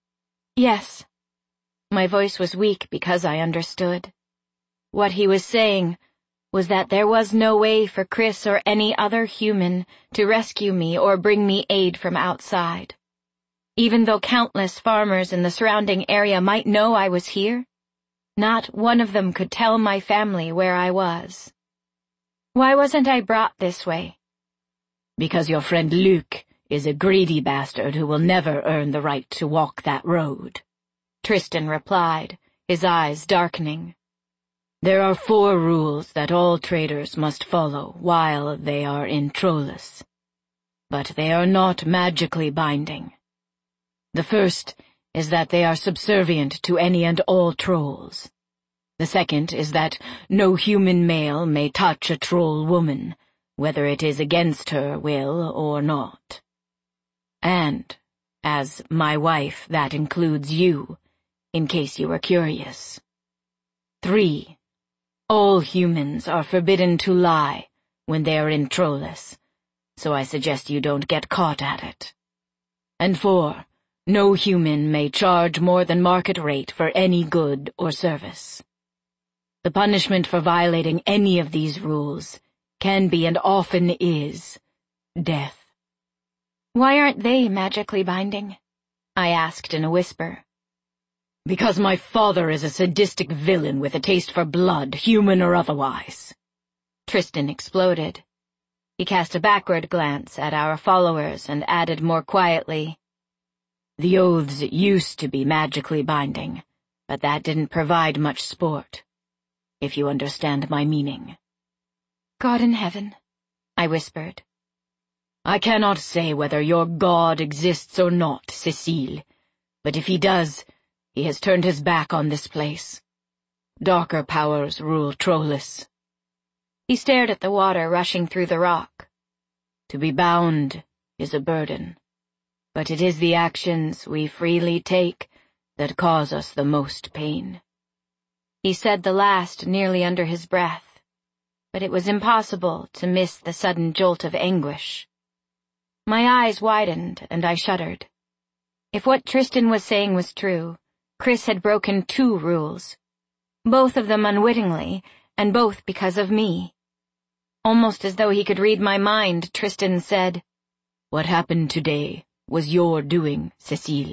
Yes. My voice was weak because I understood. What he was saying was that there was no way for Chris or any other human to rescue me or bring me aid from outside. Even though countless farmers in the surrounding area might know I was here, not one of them could tell my family where I was. Why wasn't I brought this way? Because your friend Luc is a greedy bastard who will never earn the right to walk that road, Tristan replied, his eyes darkening. There are four rules that all traders must follow while they are in Trollus, but they are not magically binding. The first is that they are subservient to any and all trolls. The second is that no human male may touch a troll woman, whether it is against her will or not. And, as my wife, that includes you, in case you are curious. Three, all humans are forbidden to lie when they are in Trollus, so I suggest you don't get caught at it. And four, no human may charge more than market rate for any good or service. The punishment for violating any of these rules can be and often is death. Why aren't they magically binding? I asked in a whisper. Because my father is a sadistic villain with a taste for blood, human or otherwise. Tristan exploded. He cast a backward glance at our followers and added more quietly, The oaths used to be magically binding, but that didn't provide much sport, if you understand my meaning. God in heaven, I whispered. I cannot say whether your God exists or not, Cécile, but if he does, he has turned his back on this place. Darker powers rule Trollus. He stared at the water rushing through the rock. To be bound is a burden, but it is the actions we freely take that cause us the most pain. He said the last nearly under his breath, but it was impossible to miss the sudden jolt of anguish. My eyes widened and I shuddered. If what Tristan was saying was true, Chris had broken two rules, both of them unwittingly, and both because of me. Almost as though he could read my mind, Tristan said, What happened today was your doing, Cécile.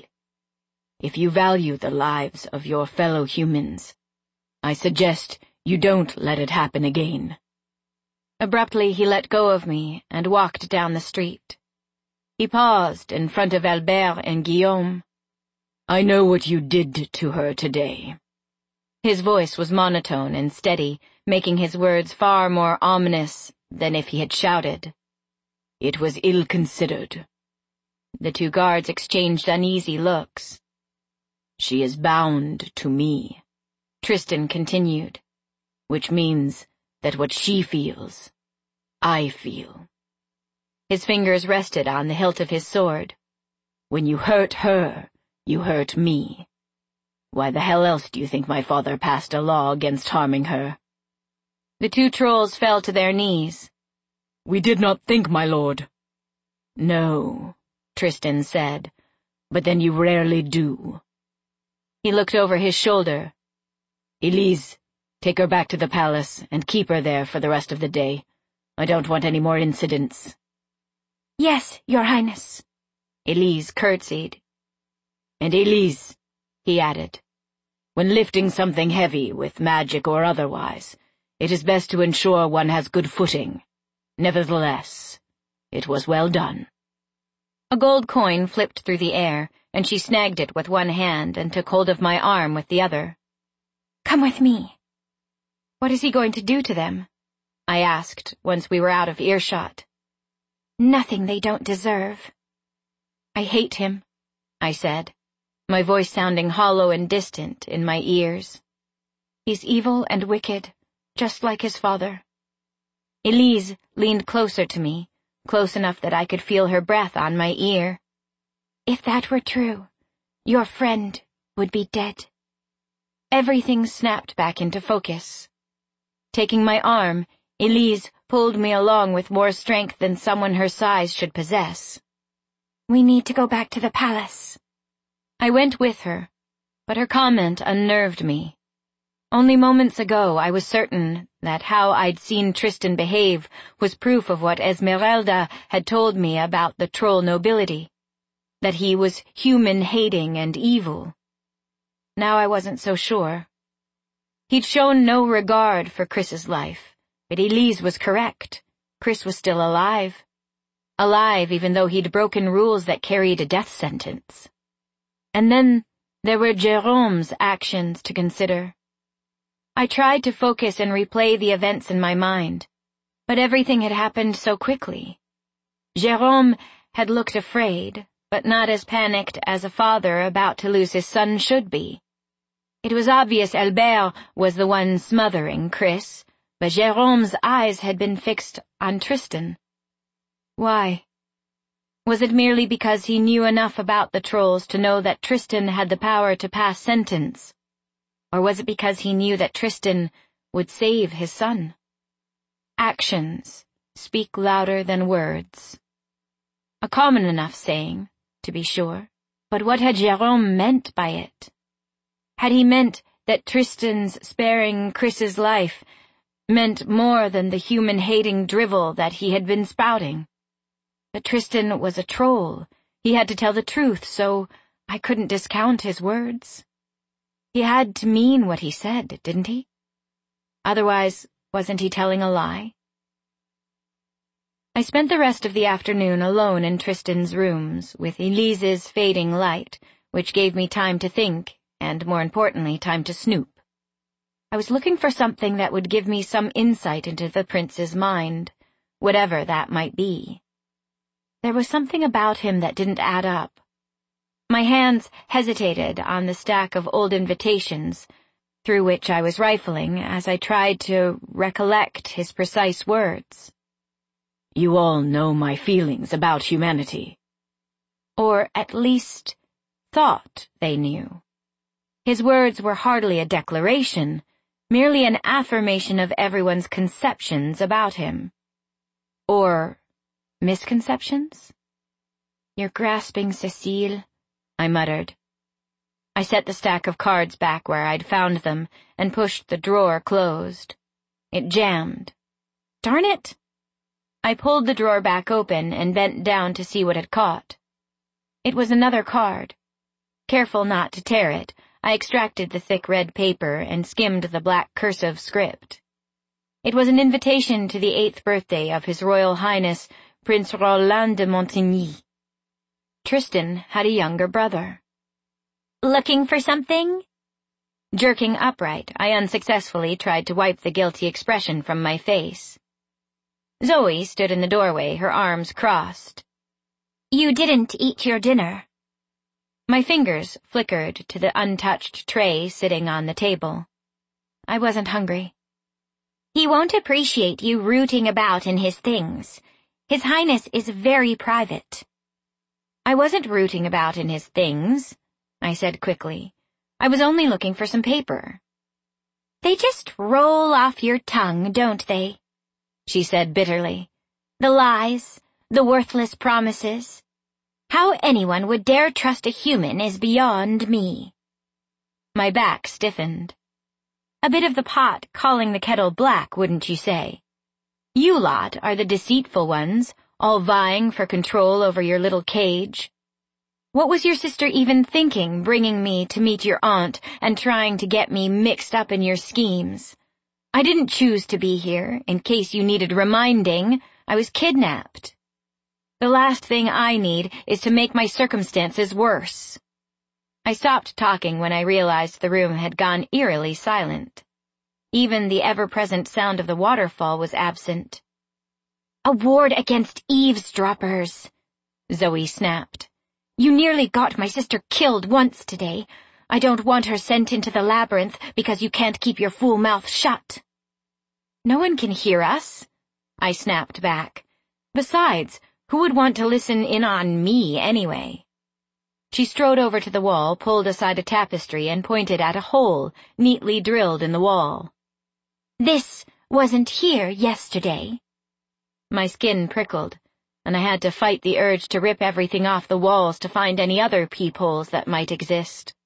If you value the lives of your fellow humans, I suggest you don't let it happen again. Abruptly he let go of me and walked down the street. He paused in front of Albert and Guillaume. I know what you did to her today. His voice was monotone and steady, making his words far more ominous than if he had shouted. It was ill-considered. The two guards exchanged uneasy looks. She is bound to me, Tristan continued, which means that what she feels, I feel. His fingers rested on the hilt of his sword. When you hurt her, you hurt me. Why the hell else do you think my father passed a law against harming her? The two trolls fell to their knees. We did not think, my lord. No, Tristan said, but then you rarely do. He looked over his shoulder. Elise, take her back to the palace and keep her there for the rest of the day. I don't want any more incidents. Yes, your highness. Elise curtsied. And Elise, he added, when lifting something heavy with magic or otherwise, it is best to ensure one has good footing. Nevertheless, it was well done. A gold coin flipped through the air, and she snagged it with one hand and took hold of my arm with the other. Come with me. What is he going to do to them? I asked, once we were out of earshot. Nothing they don't deserve. I hate him, I said, my voice sounding hollow and distant in my ears. He's evil and wicked, just like his father. Elise leaned closer to me, close enough that I could feel her breath on my ear. If that were true, your friend would be dead. Everything snapped back into focus. Taking my arm, Elise pulled me along with more strength than someone her size should possess. We need to go back to the palace. I went with her, but her comment unnerved me. Only moments ago I was certain that how I'd seen Tristan behave was proof of what Esmeralda had told me about the troll nobility, that he was human-hating and evil. Now I wasn't so sure. He'd shown no regard for Chris's life, but Elise was correct. Chris was still alive. Alive even though he'd broken rules that carried a death sentence. And then there were Jérôme's actions to consider. I tried to focus and replay the events in my mind, but everything had happened so quickly. Jérôme had looked afraid, but not as panicked as a father about to lose his son should be. It was obvious Albert was the one smothering Chris, but Jérôme's eyes had been fixed on Tristan. Why? Was it merely because he knew enough about the trolls to know that Tristan had the power to pass sentence? Or was it because he knew that Tristan would save his son? Actions speak louder than words. A common enough saying, to be sure, but what had Jérôme meant by it? Had he meant that Tristan's sparing Chris's life meant more than the human-hating drivel that he had been spouting. But Tristan was a troll. He had to tell the truth, so I couldn't discount his words. He had to mean what he said, didn't he? Otherwise, wasn't he telling a lie? I spent the rest of the afternoon alone in Tristan's rooms, with Elise's fading light, which gave me time to think, and more importantly, time to snoop. I was looking for something that would give me some insight into the prince's mind, whatever that might be. There was something about him that didn't add up. My hands hesitated on the stack of old invitations, through which I was rifling as I tried to recollect his precise words. "You all know my feelings about humanity." Or at least thought they knew. His words were hardly a declaration, merely an affirmation of everyone's conceptions about him. Or misconceptions? "You're grasping, Cécile," I muttered. I set the stack of cards back where I'd found them and pushed the drawer closed. It jammed. Darn it! I pulled the drawer back open and bent down to see what had caught. It was another card. Careful not to tear it, I extracted the thick red paper and skimmed the black cursive script. It was an invitation to the eighth birthday of His Royal Highness Prince Roland de Montigny. Tristan had a younger brother. "Looking for something?" Jerking upright, I unsuccessfully tried to wipe the guilty expression from my face. Zoe stood in the doorway, her arms crossed. "You didn't eat your dinner." My fingers flickered to the untouched tray sitting on the table. I wasn't hungry. "He won't appreciate you rooting about in his things. His Highness is very private." I wasn't rooting about in his things, I said quickly. I was only looking for some paper. "They just roll off your tongue, don't they?" she said bitterly. "The lies, the worthless promises. How anyone would dare trust a human is beyond me." My back stiffened. A bit of the pot calling the kettle black, wouldn't you say? You lot are the deceitful ones, all vying for control over your little cage. What was your sister even thinking, bringing me to meet your aunt and trying to get me mixed up in your schemes? I didn't choose to be here. In case you needed reminding, I was kidnapped. The last thing I need is to make my circumstances worse. I stopped talking when I realized the room had gone eerily silent. Even the ever-present sound of the waterfall was absent. "A ward against eavesdroppers," Zoe snapped. "You nearly got my sister killed once today. I don't want her sent into the labyrinth because you can't keep your fool mouth shut." "No one can hear us," I snapped back. "Besides, who would want to listen in on me anyway?" She strode over to the wall, pulled aside a tapestry, and pointed at a hole neatly drilled in the wall. "This wasn't here yesterday." My skin prickled, and I had to fight the urge to rip everything off the walls to find any other peepholes that might exist.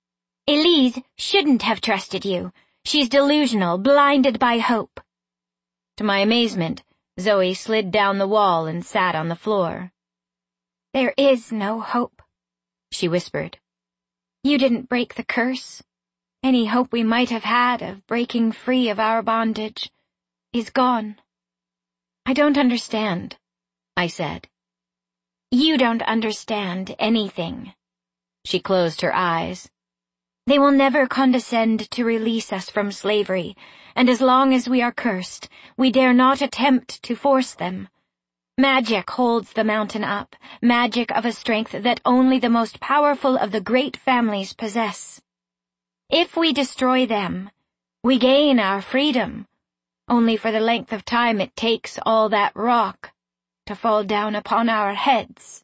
"Elise shouldn't have trusted you. She's delusional, blinded by hope." To my amazement, Zoe slid down the wall and sat on the floor. "There is no hope," she whispered. "You didn't break the curse. Any hope we might have had of breaking free of our bondage is gone." "I don't understand," I said. "You don't understand anything." She closed her eyes. "They will never condescend to release us from slavery, and as long as we are cursed, we dare not attempt to force them. Magic holds the mountain up, magic of a strength that only the most powerful of the great families possess. If we destroy them, we gain our freedom, only for the length of time it takes all that rock to fall down upon our heads."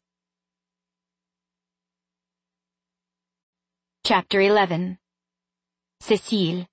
Chapter eleven. Cécile.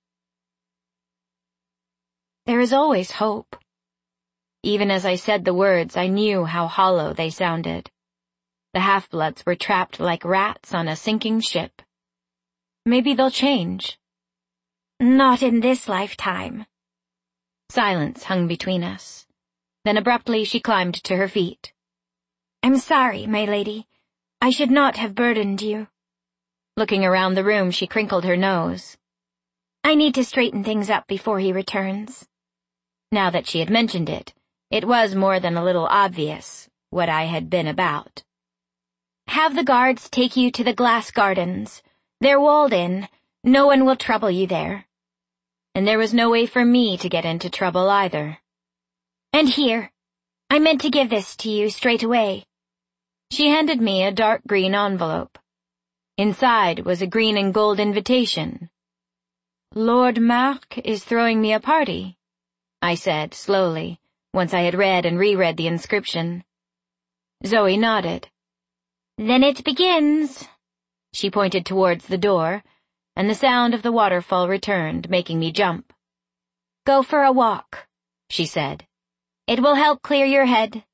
There is always hope. Even as I said the words, I knew how hollow they sounded. The half-bloods were trapped like rats on a sinking ship. Maybe they'll change. Not in this lifetime. Silence hung between us. Then abruptly she climbed to her feet. I'm sorry, my lady. I should not have burdened you. Looking around the room, she crinkled her nose. I need to straighten things up before he returns. Now that she had mentioned it, it was more than a little obvious what I had been about. Have the guards take you to the glass gardens. They're walled in. No one will trouble you there. And there was no way for me to get into trouble either. And here. I meant to give this to you straight away. She handed me a dark green envelope. Inside was a green and gold invitation. Lord Mark is throwing me a party, I said slowly, once I had read and reread the inscription. Zoe nodded. Then it begins. She pointed towards the door, and the sound of the waterfall returned, making me jump. Go for a walk, she said. It will help clear your head.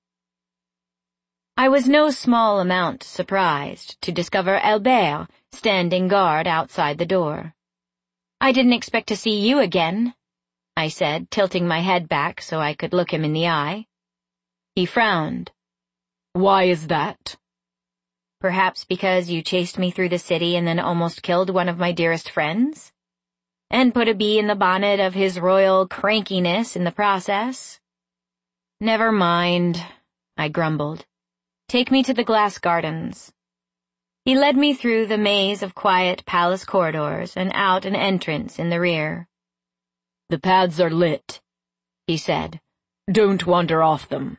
I was no small amount surprised to discover Albert standing guard outside the door. I didn't expect to see you again, I said, tilting my head back so I could look him in the eye. He frowned. Why is that? Perhaps because you chased me through the city and then almost killed one of my dearest friends? And put a bee in the bonnet of his royal crankiness in the process? Never mind, I grumbled. Take me to the glass gardens. He led me through the maze of quiet palace corridors and out an entrance in the rear. The paths are lit, he said. Don't wander off them.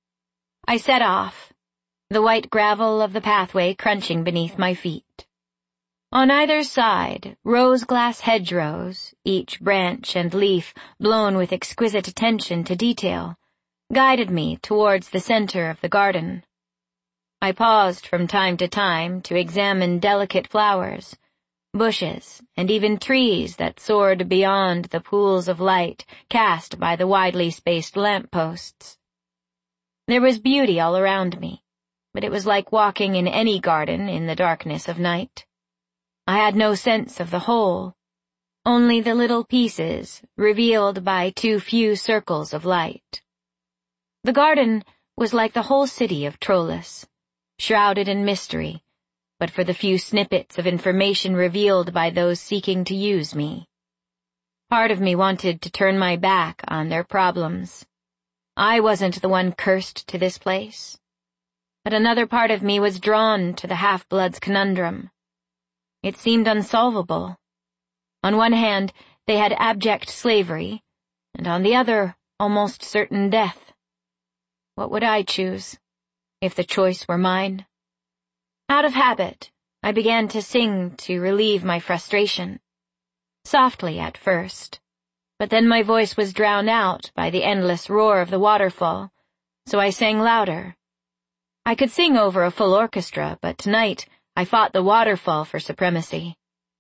I set off, the white gravel of the pathway crunching beneath my feet. On either side, rose-glass hedgerows, each branch and leaf blown with exquisite attention to detail, guided me towards the center of the garden. I paused from time to time to examine delicate flowers, bushes, and even trees that soared beyond the pools of light cast by the widely spaced lampposts. There was beauty all around me, but it was like walking in any garden in the darkness of night. I had no sense of the whole, only the little pieces revealed by too few circles of light. The garden was like the whole city of Trollus, shrouded in mystery, but for the few snippets of information revealed by those seeking to use me. Part of me wanted to turn my back on their problems. I wasn't the one cursed to this place. But another part of me was drawn to the half-blood's conundrum. It seemed unsolvable. On one hand, they had abject slavery, and on the other, almost certain death. What would I choose, if the choice were mine? Out of habit, I began to sing to relieve my frustration. Softly at first, but then my voice was drowned out by the endless roar of the waterfall, so I sang louder. I could sing over a full orchestra, but tonight I fought the waterfall for supremacy.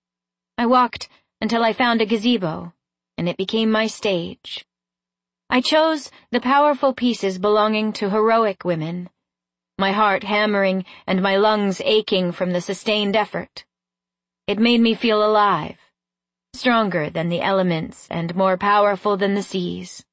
I walked until I found a gazebo, and it became my stage. I chose the powerful pieces belonging to heroic women, my heart hammering and my lungs aching from the sustained effort. It made me feel alive, stronger than the elements and more powerful than the seas.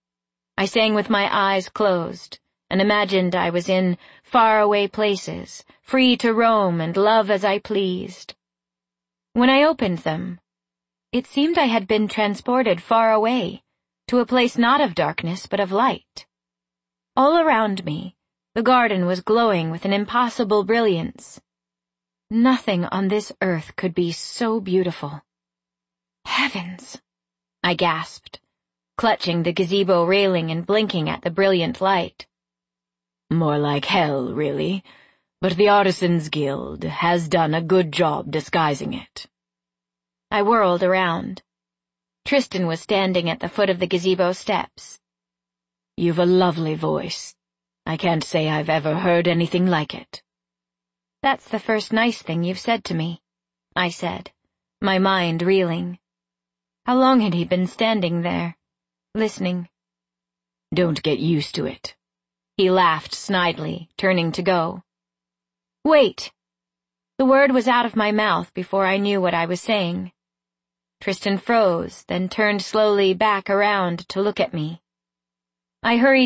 I sang with my eyes closed and imagined I was in faraway places, free to roam and love as I pleased. When I opened them, it seemed I had been transported far away, to a place not of darkness but of light. All around me, the garden was glowing with an impossible brilliance. Nothing on this earth could be so beautiful. Heavens! I gasped, clutching the gazebo railing and blinking at the brilliant light. More like hell, really, but the Artisans' Guild has done a good job disguising it. I whirled around. Tristan was standing at the foot of the gazebo steps. You've a lovely voice. I can't say I've ever heard anything like it. That's the first nice thing you've said to me, I said, my mind reeling. How long had he been standing there, listening? Don't get used to it. He laughed snidely, turning to go. Wait! The word was out of my mouth before I knew what I was saying. Tristan froze, then turned slowly back around to look at me. I hurried